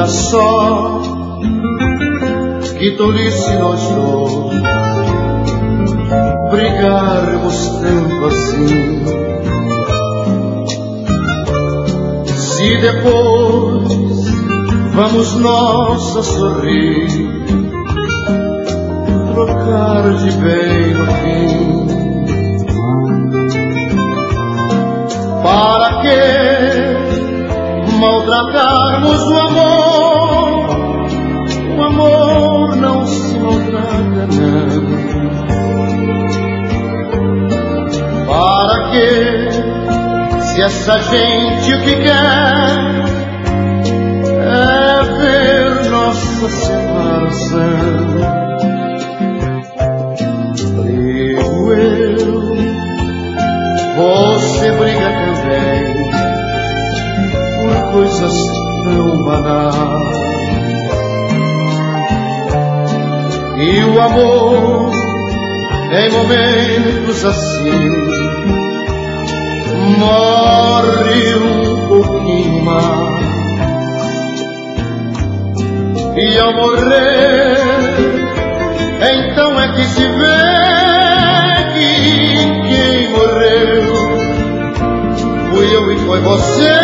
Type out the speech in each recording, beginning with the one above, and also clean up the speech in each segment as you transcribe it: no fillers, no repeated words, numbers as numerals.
Olha só, que tolice nós dois brigarmos tanto assim. Se depois vamos nós a sorrir, trocar de bem no fim, para que maltratarmos o amor? O amor não se maltrata, não. Para que, se essa gente o que quer é ver nossa separação? Brigo eu, você briga também, por coisas tão banais. E o amor, em momentos assim, morre um pouquinho mais. E ao morrer, então é que se vê que quem morreu fui eu e foi você.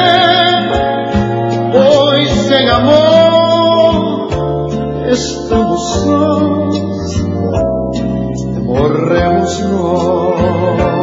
Pois sem amor estamos sós, morremos nós.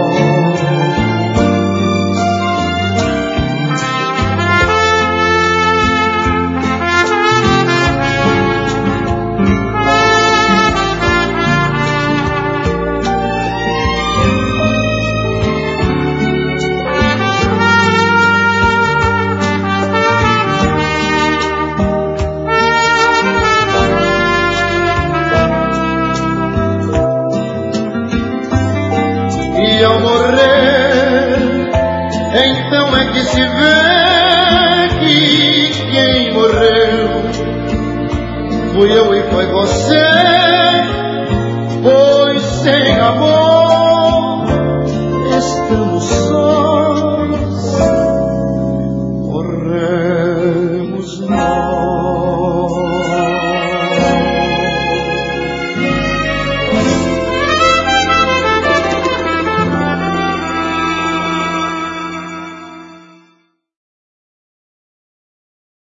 E ao morrer, então é que se vê que quem morreu fui eu e foi você. Pois sem amor estamos